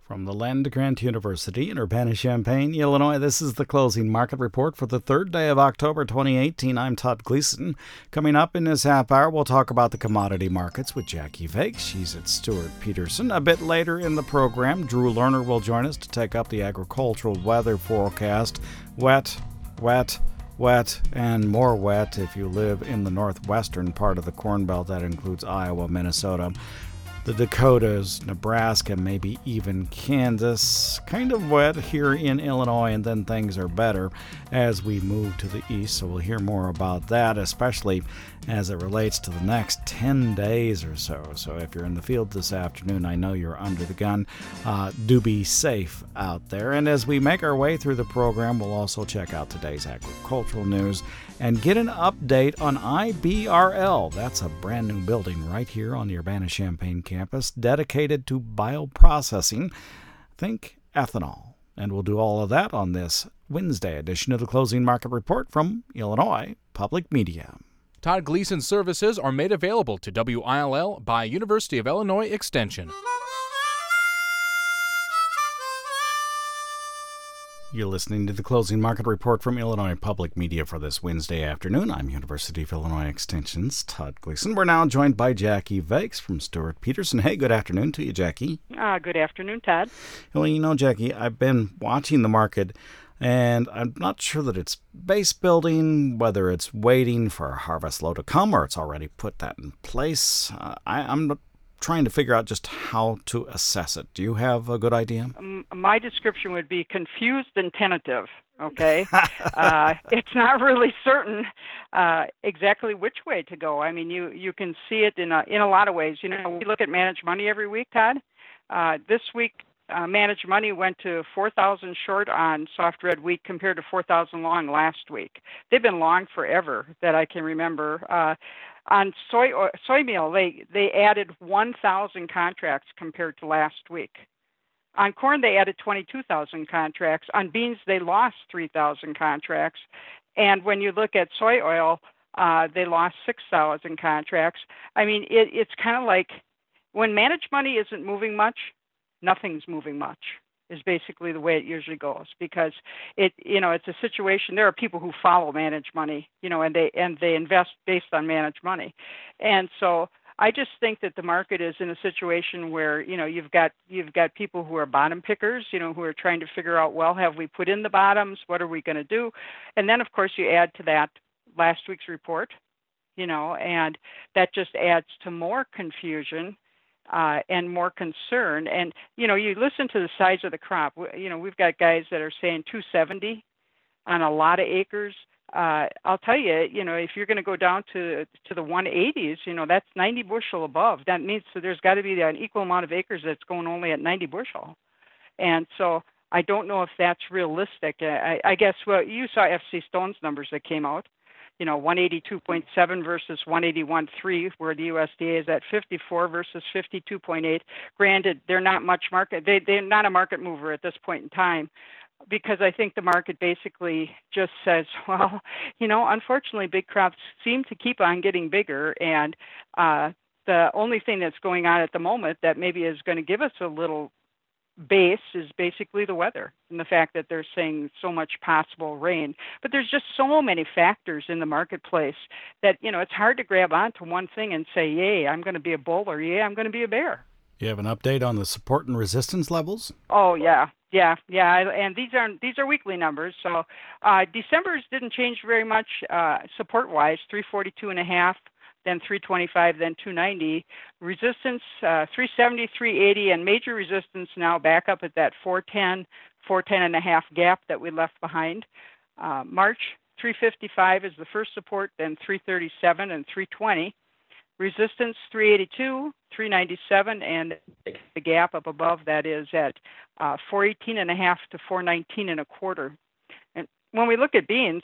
From the Land Grant University in Urbana-Champaign, Illinois, this is the closing market report for the third day of October 2018. I'm Todd Gleason. Coming up in this half hour, we'll talk about the commodity markets with Jackie Vakes. She's at Stewart Peterson. A bit later in the program, Drew Lerner will join us to take up the agricultural weather forecast. Wet, wet, wet, and more wet if you live in the northwestern part of the Corn Belt. That includes Iowa, Minnesota, the Dakotas, Nebraska, maybe even Kansas. Kind of wet here in Illinois, and then things are better as we move to the east. So we'll hear more about that, especially as it relates to the next 10 days or so. So if you're in the field this afternoon, I know you're under the gun. Do be safe out there. And as we make our way through the program, we'll also check out today's agricultural news and get an update on IBRL. That's a brand new building right here on the Urbana-Champaign campus dedicated to bioprocessing. Think ethanol. And we'll do all of that on this Wednesday edition of the Closing Market Report from Illinois Public Media. Todd Gleason services are made available to WILL by University of Illinois Extension. You're listening to the Closing Market Report from Illinois Public Media for this Wednesday afternoon. I'm University of Illinois Extension's Todd Gleason. We're now joined by Jackie Vakes from Stewart Peterson. Hey, good afternoon to you, Jackie. Good afternoon, Todd. Well, you know, Jackie, I've been watching the market, and I'm not sure that it's base building, whether it's waiting for a harvest low to come or it's already put that in place. I'm trying to figure out just how to assess it. Do you have a good idea? My description would be confused and tentative, okay? It's not really certain exactly which way to go. I mean, you can see it in a lot of ways. You know, we look at managed money every week, Todd. This week, managed money went to 4,000 short on soft red wheat compared to 4,000 long last week. They've been long forever that I can remember. On soy meal, they added 1,000 contracts compared to last week. On corn, they added 22,000 contracts. On beans, they lost 3,000 contracts. And when you look at soy oil, they lost 6,000 contracts. I mean, it's kind of like when managed money isn't moving much, nothing's moving much, is basically the way it usually goes, because it's a situation. There are people who follow managed money, and they invest based on managed money. And so I just think that the market is in a situation where, you've got people who are bottom pickers, who are trying to figure out, well, have we put in the bottoms? What are we going to do? And then, of course, you add to that last week's report, and that just adds to more confusion and more concern. And, you listen to the size of the crop. We've got guys that are saying 270 on a lot of acres. I'll tell you, if you're going to go down to the 180s, that's 90 bushel above. That means that there's got to be an equal amount of acres that's going only at 90 bushel. And so I don't know if that's realistic. I guess, well, you saw FC Stone's numbers that came out. 182.7 versus 181.3, where the USDA is at 54 versus 52.8. Granted, they're not much market. They're not a market mover at this point in time, because I think the market basically just says, well, unfortunately, big crops seem to keep on getting bigger, and the only thing that's going on at the moment that maybe is going to give us a little base is basically the weather and the fact that they're saying so much possible rain. But there's just so many factors in the marketplace that, it's hard to grab onto one thing and say, yay, I'm going to be a bull, or yay, I'm going to be a bear. You have an update on the support and resistance levels? Oh, yeah. And these are weekly numbers. So December's didn't change very much support-wise, 342.5. then 325, then 290. Resistance, 370, 380, and major resistance now back up at that 410, 410.5 gap that we left behind. March, 355 is the first support, then 337 and 320. Resistance, 382, 397, and the gap up above that is at 418.5 to 419.25. And when we look at beans,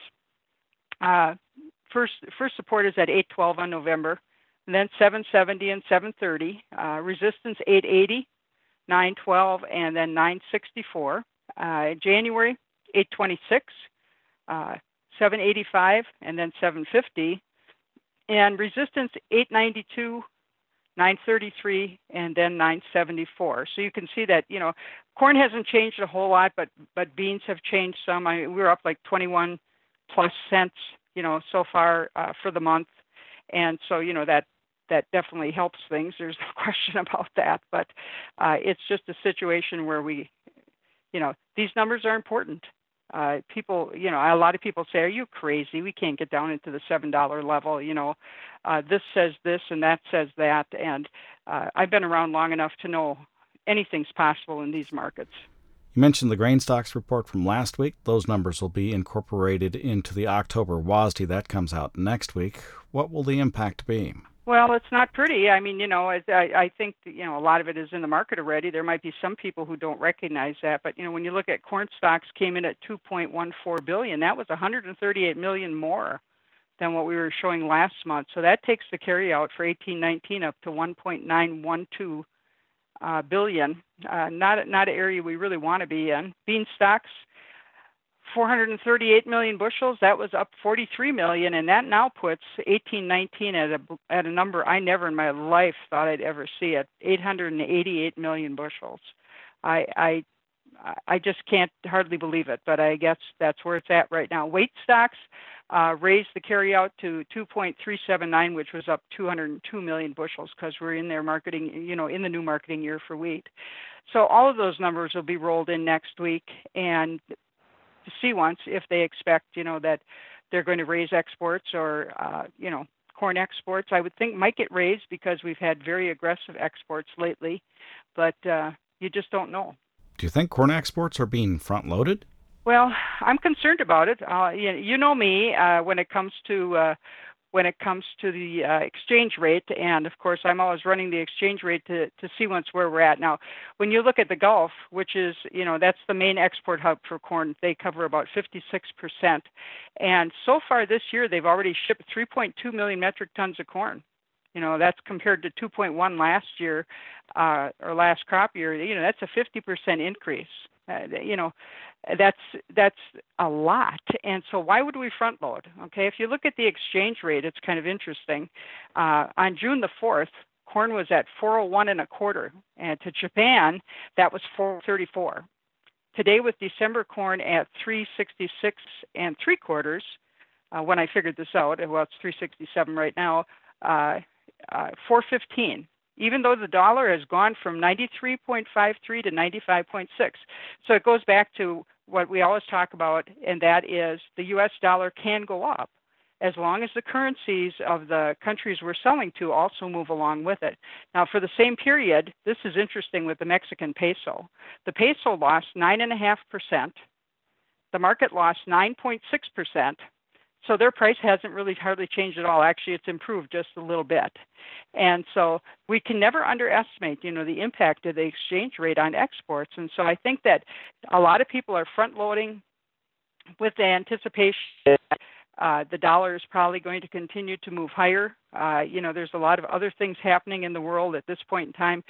First support is at 812 on November, and then 770 and 730. Resistance 880, 912, and then 964. January 826, 785, and then 750. And resistance 892, 933, and then 974. So you can see that, corn hasn't changed a whole lot, but beans have changed some. I mean, we're up like 21 plus cents, so far for the month. And so, that definitely helps things. There's no question about that. But it's just a situation where these numbers are important. People, a lot of people say, "Are you crazy? We can't get down into the $7 level." This says this and that says that, and I've been around long enough to know anything's possible in these markets. You mentioned the grain stocks report from last week. Those numbers will be incorporated into the October WASDE that comes out next week. What will the impact be? Well, it's not pretty. I mean, I think a lot of it is in the market already. There might be some people who don't recognize that, but when you look at corn stocks came in at 2.14 billion. That was 138 million more than what we were showing last month. So that takes the carryout for 18-19 up to 1.912 billion. Not an area we really want to be in. Bean stocks, 438 million bushels. That was up 43 million, and that now puts 18-19 at a number I never in my life thought I'd ever see it. 888 million bushels. I just can't hardly believe it, but I guess that's where it's at right now. Wheat stocks raised the carryout to 2.379, which was up 202 million bushels because we're in their marketing, in the new marketing year for wheat. So all of those numbers will be rolled in next week, and to see once if they expect, that they're going to raise exports or, corn exports. I would think might get raised because we've had very aggressive exports lately, but you just don't know. Do you think corn exports are being front-loaded? Well, I'm concerned about it. You know me when it comes to the exchange rate, and of course I'm always running the exchange rate to see once where we're at. Now, when you look at the Gulf, which is, that's the main export hub for corn, they cover about 56%. And so far this year, they've already shipped 3.2 million metric tons of corn. That's compared to 2.1 last year, or last crop year. That's a 50% increase. That's a lot. And so why would we front load? Okay, if you look at the exchange rate, it's kind of interesting. On June the 4th, corn was at 401 and a quarter, and to Japan, that was 434. Today with December corn at 366 and three quarters, when I figured this out, well, it's 367 right now, 415. Even though the dollar has gone from 93.53 to 95.6. So it goes back to what we always talk about, and that is the U.S. dollar can go up as long as the currencies of the countries we're selling to also move along with it. Now, for the same period, this is interesting with the Mexican peso. The peso lost 9.5%. The market lost 9.6%. So their price hasn't really hardly changed at all. Actually, it's improved just a little bit. And so we can never underestimate, the impact of the exchange rate on exports. And so I think that a lot of people are front loading with the anticipation that the dollar is probably going to continue to move higher. There's a lot of other things happening in the world at this point in time.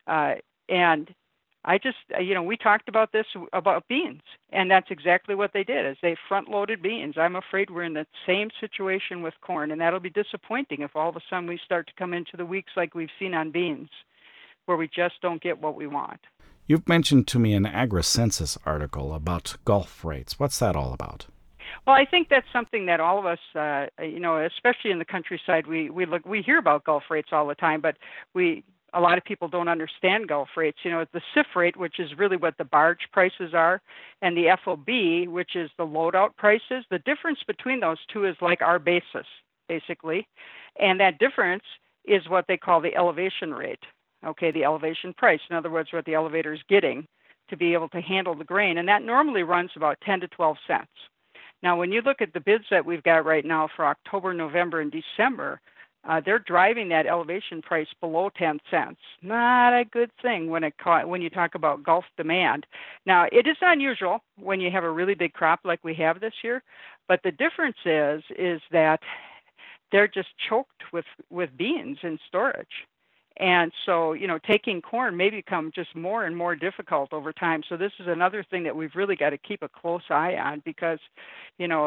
And I just, we talked about this about beans, and that's exactly what they did, is they front-loaded beans. I'm afraid we're in the same situation with corn, and that'll be disappointing if all of a sudden we start to come into the weeks like we've seen on beans, where we just don't get what we want. You've mentioned to me an AgriCensus article about Gulf rates. What's that all about? Well, I think that's something that all of us, especially in the countryside, we hear about Gulf rates all the time, but a lot of people don't understand Gulf rates. The CIF rate, which is really what the barge prices are, and the FOB, which is the loadout prices. The difference between those two is like our basis, basically. And that difference is what they call the elevation rate, okay, the elevation price. In other words, what the elevator is getting to be able to handle the grain. And that normally runs about 10 to 12 cents. Now, when you look at the bids that we've got right now for October, November, and December, they're driving that elevation price below 10 cents. Not a good thing when you talk about Gulf demand. Now, it is unusual when you have a really big crop like we have this year, but the difference is that they're just choked with beans in storage. And so, taking corn may become just more and more difficult over time. So this is another thing that we've really got to keep a close eye on because,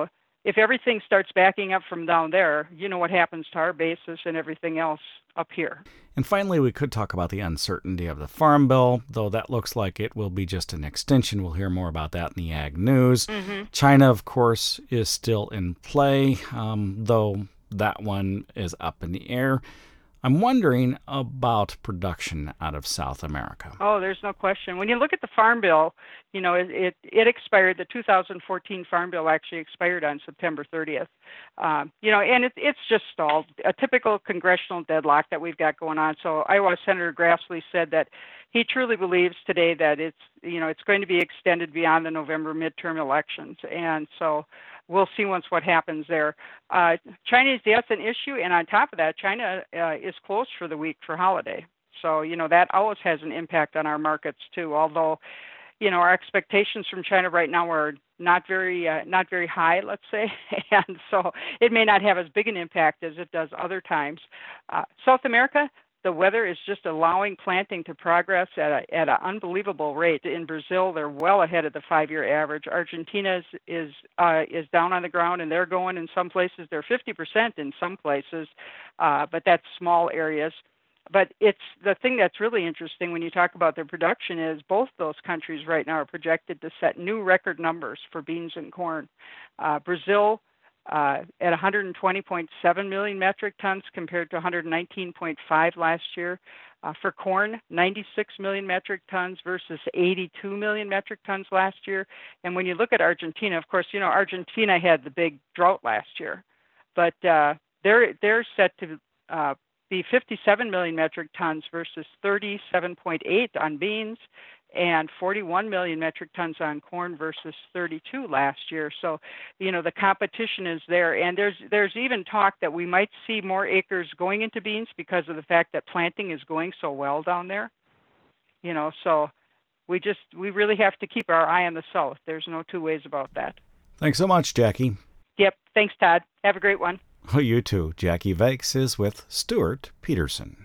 if everything starts backing up from down there, you know what happens to our basis and everything else up here. And finally, we could talk about the uncertainty of the Farm Bill, though that looks like it will be just an extension. We'll hear more about that in the Ag News. Mm-hmm. China, of course, is still in play, though that one is up in the air. I'm wondering about production out of South America. Oh, there's no question. When you look at the Farm Bill, you know, it expired. The 2014 Farm Bill actually expired on September 30th. You know, and it's just stalled. A typical congressional deadlock that we've got going on. So Iowa Senator Grassley said that he truly believes today that it's going to be extended beyond the November midterm elections. And so we'll see what happens there. Chinese death's an issue, and on top of that, China is closed for the week for holiday. So, you know, that always has an impact on our markets too, although, you know, our expectations from China right now are not very high, let's say, and so it may not have as big an impact as it does other times. South America, the weather is just allowing planting to progress at an unbelievable rate. In Brazil, they're well ahead of the 5-year average. Argentina is down on the ground, and they're going in some places. They're 50% in some places, but that's small areas. But it's the thing that's really interesting when you talk about their production is both those countries right now are projected to set new record numbers for beans and corn. Brazil at 120.7 million metric tons compared to 119.5 last year. For corn, 96 million metric tons versus 82 million metric tons last year. And when you look at Argentina, of course, you know, Argentina had the big drought last year, but they're set to be 57 million metric tons versus 37.8 on beans and 41 million metric tons on corn versus 32 last year. So, you know, the competition is there. And there's even talk that we might see more acres going into beans because of the fact that planting is going so well down there. You know, so we really have to keep our eye on the South. There's no two ways about that. Thanks so much, Jackie. Yep. Thanks, Todd. Have a great one. Oh, you too. Jackie Vakes is with Stuart Peterson.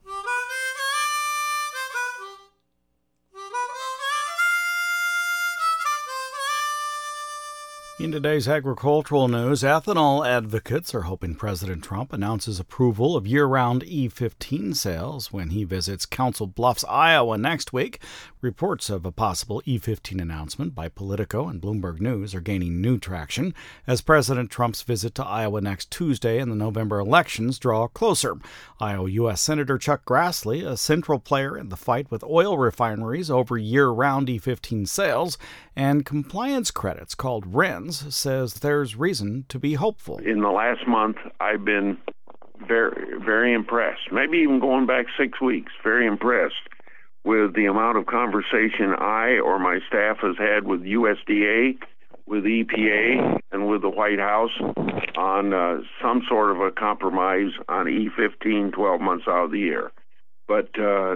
In today's agricultural news, ethanol advocates are hoping President Trump announces approval of year-round E15 sales when he visits Council Bluffs, Iowa next week. Reports of a possible E15 announcement by Politico and Bloomberg News are gaining new traction as President Trump's visit to Iowa next Tuesday and the November elections draw closer. Iowa U.S. Senator Chuck Grassley, a central player in the fight with oil refineries over year-round E15 sales and compliance credits called RINs, says there's reason to be hopeful. In the last month, I've been very, very impressed, maybe even going back 6 weeks, very impressed with the amount of conversation I or my staff has had with USDA, with EPA, and with the White House on some sort of a compromise on E15 12 months out of the year. But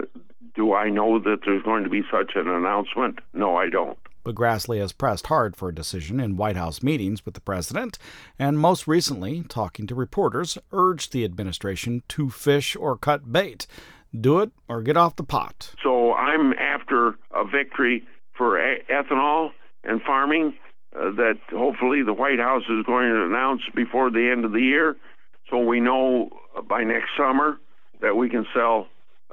do I know that there's going to be such an announcement? No, I don't. But Grassley has pressed hard for a decision in White House meetings with the president, and most recently, talking to reporters, urged the administration to fish or cut bait. Do it or get off the pot. So I'm after a victory for ethanol and farming that hopefully the White House is going to announce before the end of the year, so we know by next summer that we can sell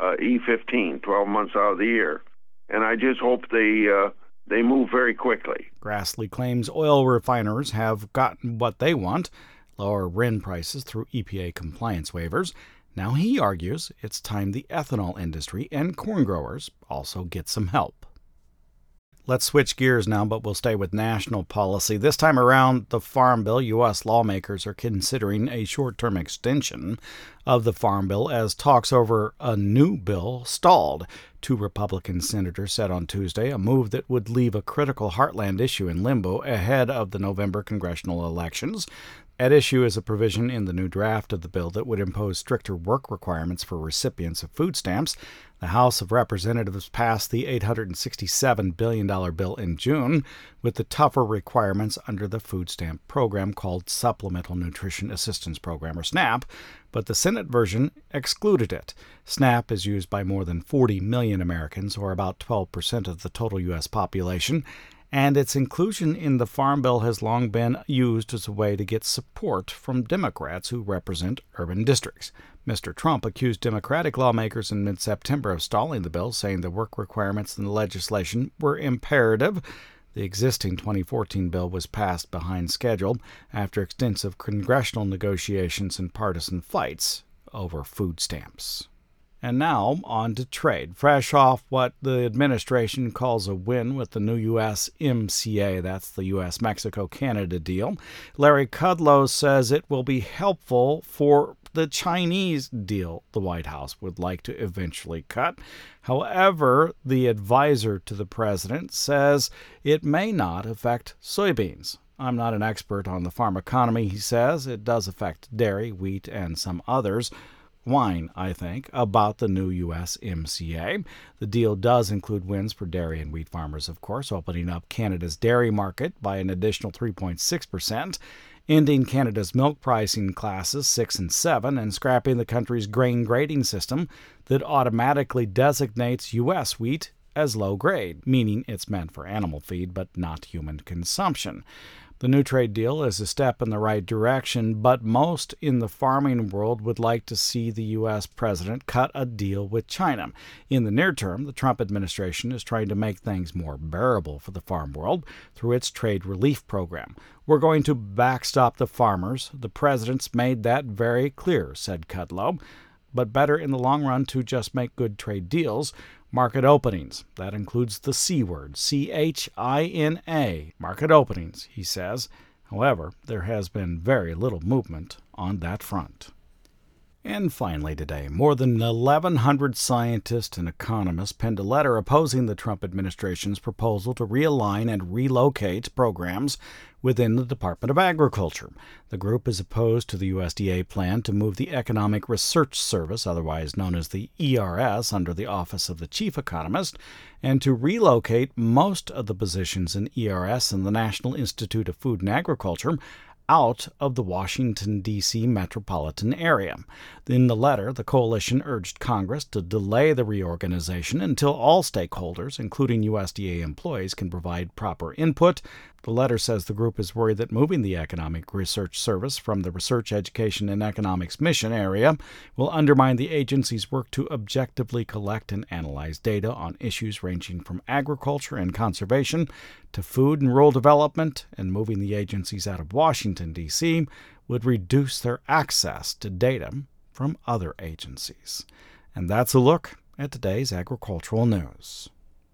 E15 12 months out of the year. And I just hope they move very quickly. Grassley claims oil refiners have gotten what they want, lower RIN prices through EPA compliance waivers. Now he argues it's time the ethanol industry and corn growers also get some help. Let's switch gears now, but we'll stay with national policy. This time around, the Farm Bill, U.S. lawmakers are considering a short-term extension of the Farm Bill as talks over a new bill stalled. 2 Republican senators said on Tuesday a move that would leave a critical heartland issue in limbo ahead of the November congressional elections. At issue is a provision in the new draft of the bill that would impose stricter work requirements for recipients of food stamps. The House of Representatives passed the $867 billion bill in June with the tougher requirements under the food stamp program called Supplemental Nutrition Assistance Program, or SNAP, but the Senate version excluded it. SNAP is used by more than 40 million Americans, or about 12% of the total U.S. population, and its inclusion in the Farm Bill has long been used as a way to get support from Democrats who represent urban districts. Mr. Trump accused Democratic lawmakers in mid-September of stalling the bill, saying the work requirements in the legislation were imperative. The existing 2014 bill was passed behind schedule after extensive congressional negotiations and partisan fights over food stamps. And now, on to trade. Fresh off what the administration calls a win with the new USMCA, that's the U.S.-Mexico-Canada deal, Larry Kudlow says it will be helpful for the Chinese deal the White House would like to eventually cut. However, the advisor to the president says it may not affect soybeans. I'm not an expert on the farm economy, he says. It does affect dairy, wheat, and some others. Wine, I think, about the new USMCA. The deal does include wins for dairy and wheat farmers, of course, opening up Canada's dairy market by an additional 3.6%, ending Canada's milk pricing classes 6 and 7, and scrapping the country's grain grading system that automatically designates U.S. wheat as low grade, meaning it's meant for animal feed but not human consumption. The new trade deal is a step in the right direction, but most in the farming world would like to see the U.S. president cut a deal with China. In the near term, the Trump administration is trying to make things more bearable for the farm world through its trade relief program. We're going to backstop the farmers. The president's made that very clear, said Kudlow. But better in the long run to just make good trade deals. Market openings. That includes the C word, C-H-I-N-A. Market openings, he says. However, there has been very little movement on that front. And finally today, more than 1,100 scientists and economists penned a letter opposing the Trump administration's proposal to realign and relocate programs within the Department of Agriculture. The group is opposed to the USDA plan to move the Economic Research Service, otherwise known as the ERS, under the Office of the Chief Economist, and to relocate most of the positions in ERS and the National Institute of Food and Agriculture out of the Washington, D.C. metropolitan area. In the letter, the coalition urged Congress to delay the reorganization until all stakeholders, including USDA employees, can provide proper input. The letter says the group is worried that moving the Economic Research Service from the Research, Education, and Economics mission area will undermine the agency's work to objectively collect and analyze data on issues ranging from agriculture and conservation to food and rural development, and moving the agencies out of Washington, D.C. would reduce their access to data from other agencies. And that's a look at today's agricultural news.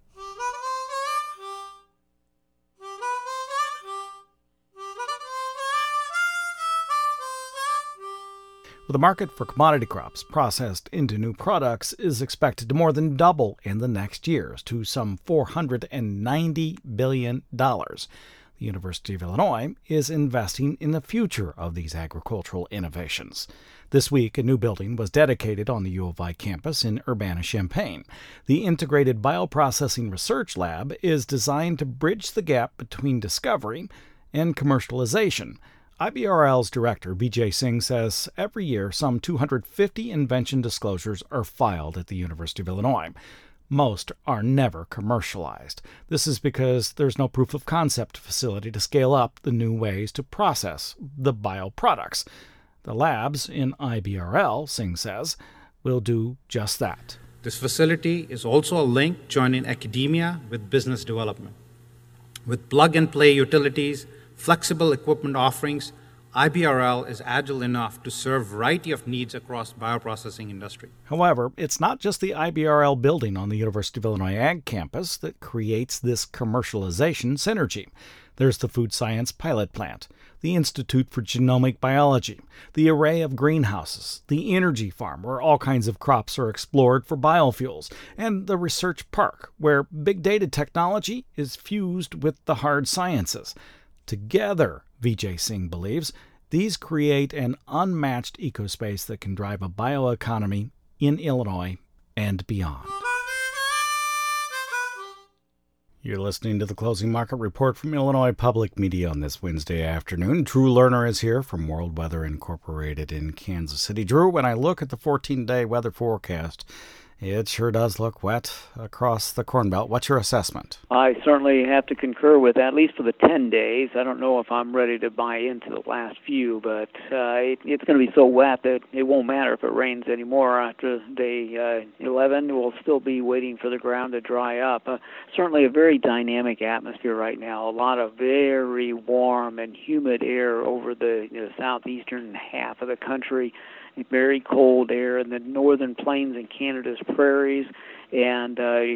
The market for commodity crops processed into new products is expected to more than double in the next years to some $490 billion. The University of Illinois is investing in the future of these agricultural innovations. This week, a new building was dedicated on the U of I campus in Urbana-Champaign. The Integrated Bioprocessing Research Lab is designed to bridge the gap between discovery and commercialization. IBRL's director, Vijay Singh, says every year some 250 invention disclosures are filed at the University of Illinois. Most are never commercialized. This is because there's no proof of concept facility to scale up the new ways to process the bioproducts. The labs in IBRL, Singh says, will do just that. This facility is also a link joining academia with business development. With plug-and-play utilities, flexible equipment offerings, IBRL is agile enough to serve a variety of needs across bioprocessing industry. However, it's not just the IBRL building on the University of Illinois Ag campus that creates this commercialization synergy. There's the Food Science Pilot Plant, the Institute for Genomic Biology, the array of greenhouses, the energy farm where all kinds of crops are explored for biofuels, and the research park where big data technology is fused with the hard sciences. Together, Vijay Singh believes, these create an unmatched ecospace that can drive a bioeconomy in Illinois and beyond. You're listening to the Closing Market Report from Illinois Public Media on this Wednesday afternoon. Drew Lerner is here from World Weather Incorporated in Kansas City. Drew, when I look at the 14-day weather forecast, It sure does look wet across the Corn Belt. What's your assessment? I certainly have to concur with that, at least for the 10 days. I don't know if I'm ready to buy into the last few, but it's going to be so wet that it won't matter if it rains anymore. After day 11, we'll still be waiting for the ground to dry up. Certainly a very dynamic atmosphere right now. A lot of very warm and humid air over the southeastern half of the country. Very cold air in the northern plains and Canada's prairies, and a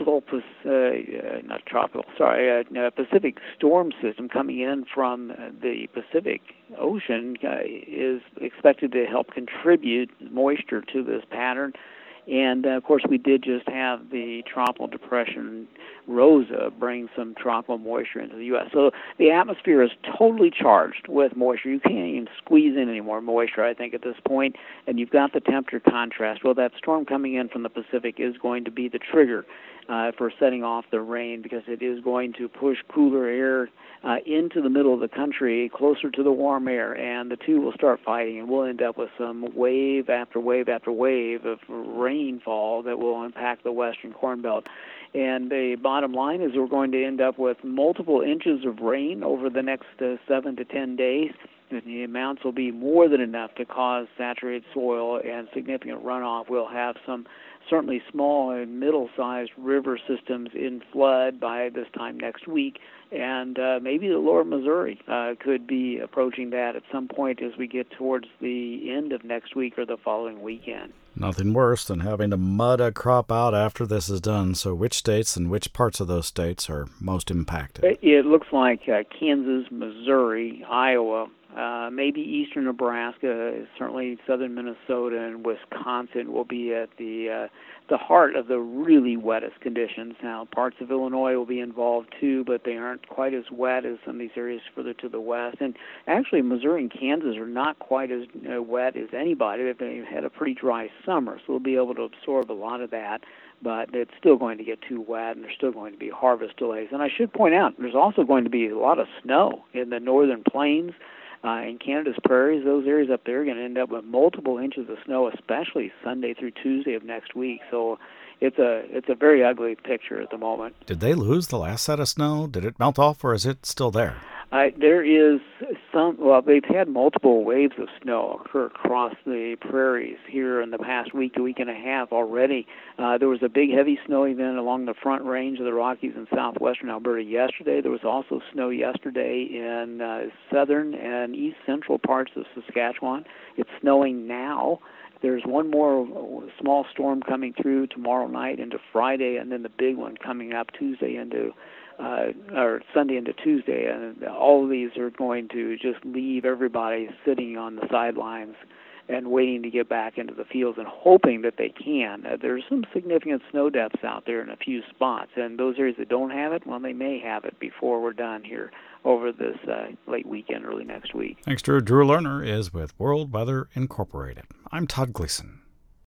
Pacific storm system coming in from the Pacific Ocean is expected to help contribute moisture to this pattern. And, of course, we did just have the tropical depression Rosa bring some tropical moisture into the U.S. So the atmosphere is totally charged with moisture. You can't even squeeze in any more moisture, I think, at this point. And you've got the temperature contrast. Well, that storm coming in from the Pacific is going to be the trigger for setting off the rain, because it is going to push cooler air into the middle of the country, closer to the warm air, and the two will start fighting, and we'll end up with some wave after wave after wave of rainfall that will impact the western Corn Belt. And the bottom line is we're going to end up with multiple inches of rain over the next 7 to 10 days. And the amounts will be more than enough to cause saturated soil and significant runoff. We'll have some certainly small and middle-sized river systems in flood by this time next week, and maybe the lower Missouri could be approaching that at some point as we get towards the end of next week or the following weekend. Nothing worse than having to mud a crop out after this is done. So which states and which parts of those states are most impacted? It looks like Kansas, Missouri, Iowa, maybe eastern Nebraska, certainly southern Minnesota and Wisconsin will be at the heart of the really wettest conditions. Now, parts of Illinois will be involved too, but they aren't quite as wet as some of these areas further to the west. And actually, Missouri and Kansas are not quite as wet as anybody. They've had a pretty dry summer, so they'll be able to absorb a lot of that. But it's still going to get too wet, and there's still going to be harvest delays. And I should point out, there's also going to be a lot of snow in the northern plains. In Canada's prairies, those areas up there are going to end up with multiple inches of snow, especially Sunday through Tuesday of next week. So it's a very ugly picture at the moment. Did they lose the last set of snow? Did it melt off, or is it still there? There is they've had multiple waves of snow occur across the prairies here in the past week to week and a half already. There was a big heavy snow event along the front range of the Rockies in southwestern Alberta yesterday. There was also snow yesterday in southern and east central parts of Saskatchewan. It's snowing now. There's one more small storm coming through tomorrow night into Friday, and then the big one coming up Tuesday into or Sunday into Tuesday, and all of these are going to just leave everybody sitting on the sidelines and waiting to get back into the fields and hoping that they can. There's some significant snow depths out there in a few spots, and those areas that don't have it, well, they may have it before we're done here over this late weekend, early next week. Thanks, Drew. Drew Lerner is with World Weather Incorporated. I'm Todd Gleason.